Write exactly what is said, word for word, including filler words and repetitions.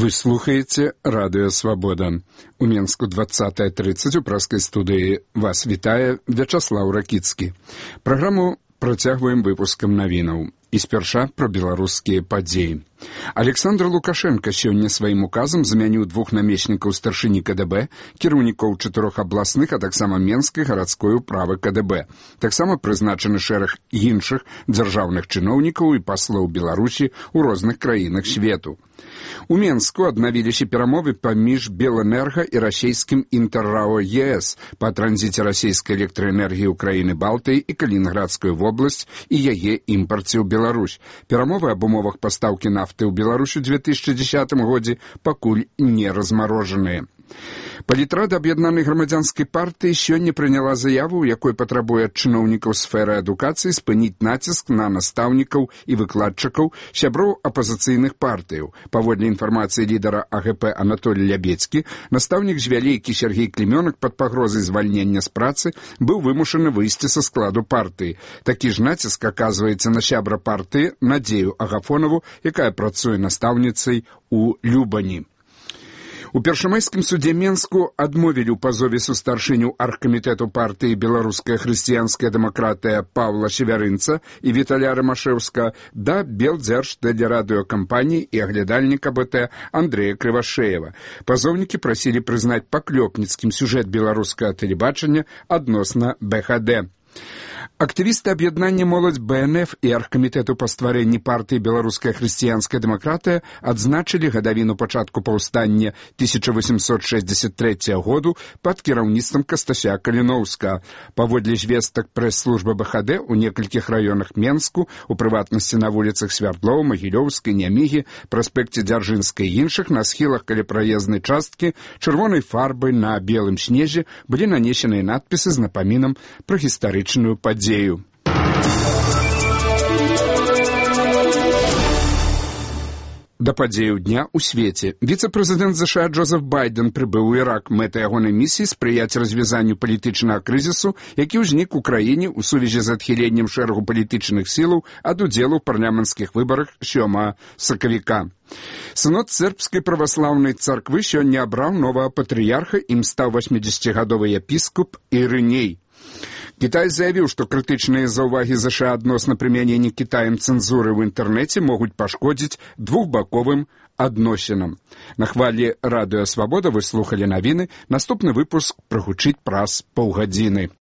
Вы слухаеце Радыё Свабода. У Менску двадцатая тридцать у праскай студыі вас вітае Вячаслаў Ракіцкі. Праграму працягваем выпускам навінаў. І спярша пра беларускія падзеі. Александр Лукашенко сёння сваім указам замяніў двух намеснікаў старшыні ка дэ бэ, кіраўнікоў чатырох абласных, а таксама Менскай гарадской управы ка дэ бэ. Таксама прызначаны шэраг іншых дзяржаўных чыноўнікаў і паслоў Беларусі ў розных краінах свету. У Менску аднавіліся перамовы паміж Белэнерга і расійскім Інтэррао е эс па транзіце расійскай электраэнергіі ў краіны Балтыі і Калінінградскую вобласць і яе імпарце ў Беларусь. Перамовы аб умовах пастаўкі нафты ў Беларусі ў две тысячы дзесятым годзе пакуль не размарожаныя. Палітрада аб'яднанай грамадзянскай партыі сёння прыняла заяву, у якой патрабуе ад чыноўнікаў сферы адукацыі спыніць націск на настаўнікаў і выкладчыкаў, сяброў апазіцыйных партыяў. Паводле інфармацыі лідара а гэ пэ Анатолій Лябецкі, настаўнік з Вялейкі Сергей Клімёнак пад пагрозай звальнення з працы быў вымушаны выйсці са складу партыі. Такі ж націск аказваецца на сябра партыі Надзею Агафонаву, якая працуе настаўніцай у Любані. У першамайскім судзе Менску адмовілі ў пазове сустаршыню аргкамітэту партыі «Беларуская хрысціянская дэмакратыя» Павла Севярынца і Віталя Рамашэўска да белдзяржтэлерадыёкампаніі і аглядальніка бэ тэ Андрэя Крывашэева. Пазоўнікі прасілі прызнаць паклёпніцкім сюжэт беларускага тэлебачання адносна бэ ха дэ. Актывісты аб'яднання «Моладзь бэ эн эф» і аргкамітэту па стварэнні партыі «Беларуская хрысціянская дэмакратыя» адзначылі гадавіну пачатку паўстання тысяча восемьсот шэсцьдзесят трэцяга году пад кіраўніцтвам Кастася Каліноўска. Паводле звестак прэс-службы бэ ха дэ у некалькіх раёнах Менску, у прыватнасці на вуліцах Свярдлоў, Магілёўскай, Нямігі, праспекце Дзяржынскай і іншых, на схілах каля праезнай часткі чырвонай фарбай на белым снезе былі нанесеныя надпісы з напамінам пра гістарычную падзею. Да падзеяў дня ў свеце. Віцэ-прэзідэнт зэ ша Джозеф Байден прыбыў у Ірак. Мэта ягонай місіі спрыяць развязанню палітычнага крызісу, які ўзнік у краіне ў сувязі з адхіленнем шэрагу палітычных сілаў ад удзелу ў парламенцкіх выбарах сёмага сакавіка. Сынод сербскай праваслаўнай царквы сёння абраў новага патрыярха, ім стаў васьмідзесяцігадовы епіскоп Ірыней. Кітай заявіў, што крытычныя заўвагі зэ ша адносна прымянення Кітаем цэнзуры ў інтэрнэце могуць пашкодзіць двухбаковым адносінам. На хвалі Радыё Свабода вы слухалі навіны. Наступны выпуск прагучыць праз паўгадзіны.